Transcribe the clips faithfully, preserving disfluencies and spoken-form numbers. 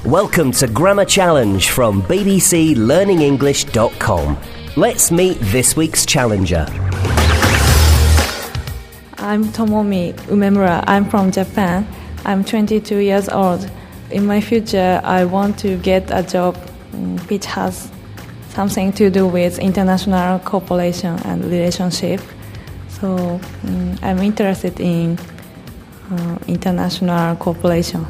Welcome to Grammar Challenge from b b c learning english dot com. Let's meet this week's challenger. I'm Tomomi Umemura. I'm from Japan. I'm twenty-two years old. In my future, I want to get a job um, which has something to do with international cooperation and relationship. So um, I'm interested in uh, international cooperation.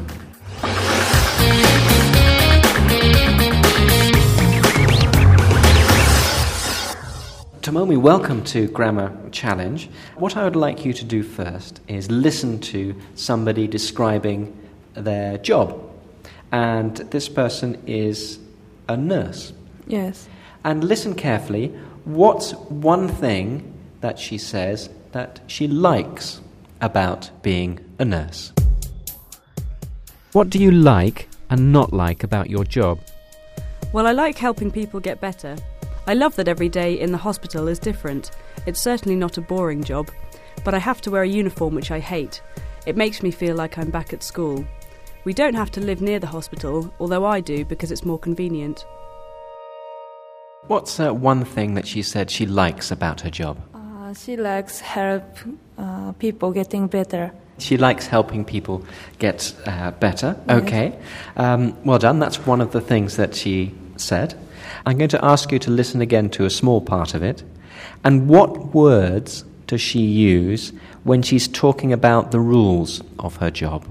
Tomomi, welcome to Grammar Challenge. What I would like you to do first is listen to somebody describing their job. And this person is a nurse. Yes. And listen carefully. What's one thing that she says that she likes about being a nurse? What do you like and not like about your job? Well, I like helping people get better. I love that every day in the hospital is different. It's certainly not a boring job, but I have to wear a uniform which I hate. It makes me feel like I'm back at school. We don't have to live near the hospital, although I do because it's more convenient. What's uh, one thing that she said she likes about her job? Uh, she likes help uh, people getting better. She likes helping people get uh, better. Yes. Okay. Um, well done. That's one of the things that she said. I'm going to ask you to listen again to a small part of it. And what words does she use when she's talking about the rules of her job?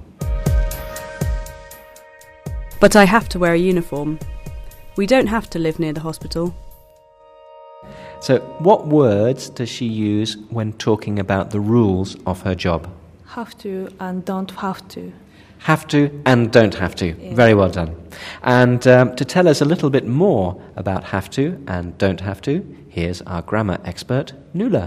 But I have to wear a uniform. We don't have to live near the hospital. So, what words does she use when talking about the rules of her job? Have to and don't have to. Have to and don't have to. Yeah. Very well done. And um, to tell us a little bit more about have to and don't have to, here's our grammar expert, Nuala.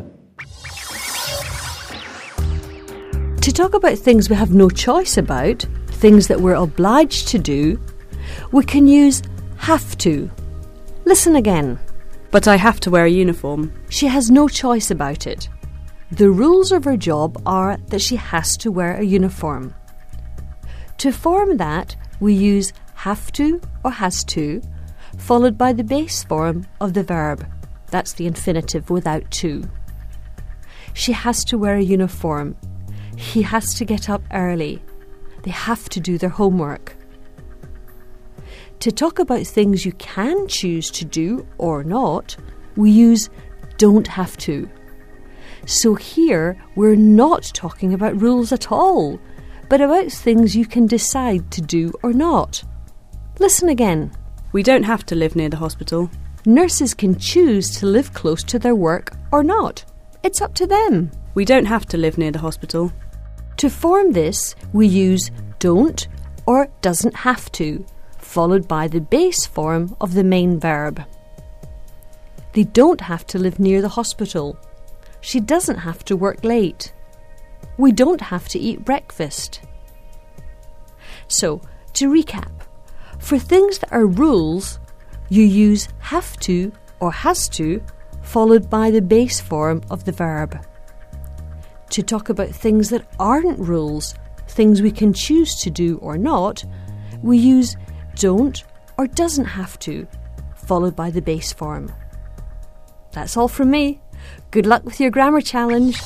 To talk about things we have no choice about, things that we're obliged to do, we can use have to. Listen again. But I have to wear a uniform. She has no choice about it. The rules of her job are that she has to wear a uniform. To form that, we use have to or has to, followed by the base form of the verb. That's the infinitive without to. She has to wear a uniform. He has to get up early. They have to do their homework. To talk about things you can choose to do or not, we use don't have to. So here, we're not talking about rules at all, but about things you can decide to do or not. Listen again. We don't have to live near the hospital. Nurses can choose to live close to their work or not. It's up to them. We don't have to live near the hospital. To form this, we use don't or doesn't have to, followed by the base form of the main verb. They don't have to live near the hospital. She doesn't have to work late. We don't have to eat breakfast. So, to recap, for things that are rules, you use have to or has to, followed by the base form of the verb. To talk about things that aren't rules, things we can choose to do or not, we use don't or doesn't have to, followed by the base form. That's all from me. Good luck with your grammar challenge.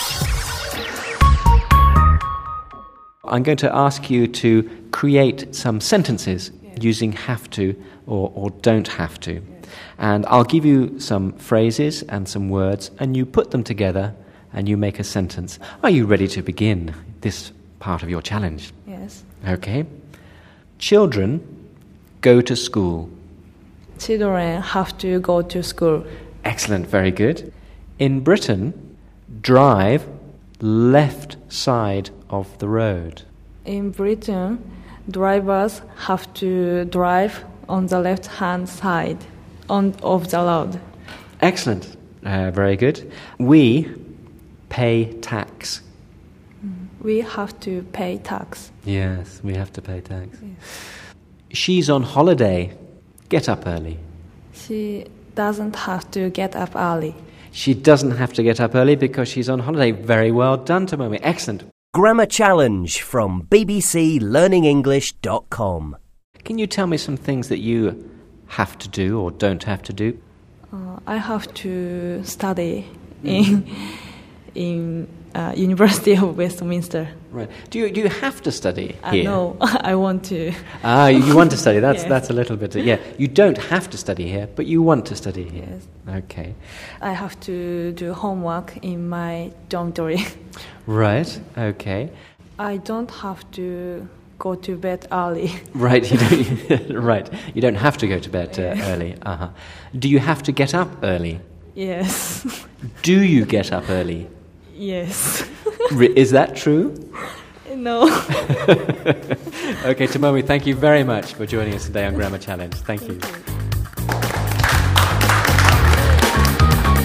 I'm going to ask you to create some sentences using have to or, or don't have to. And I'll give you some phrases and some words, and you put them together and you make a sentence. Are you ready to begin this part of your challenge? Yes. Okay. Children go to school. Children have to go to school. Excellent, very good. In Britain, drive left side of the road. In Britain, drivers have to drive on the left-hand side on, of the road. Excellent, uh, very good. We pay tax. We have to pay tax. Yes, we have to pay tax. Yes. She's on holiday. Get up early. She doesn't have to get up early. She doesn't have to get up early because she's on holiday. Very well done, Tomomi. Excellent. Grammar Challenge from b b c learning english dot com. Can you tell me some things that you have to do or don't have to do? Uh, I have to study in in uh, University of Westminster. Right. Do you do you have to study Uh, here? no, I want to. Ah, you, you want to study. That's Yes. that's a little bit. Yeah, you don't have to study here, but you want to study here. Yes. Okay. I have to do homework in my dormitory. Right. Okay. I don't have to go to bed early. Right. You don't. Right. You don't have to go to bed uh, early. Uh huh. Do you have to get up early? Yes. Do you get up early? Yes. Re- is that true? No. Okay, Tomomi, thank you very much for joining us today on Grammar Challenge. Thank you.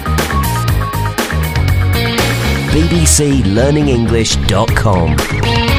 b b c learning english dot com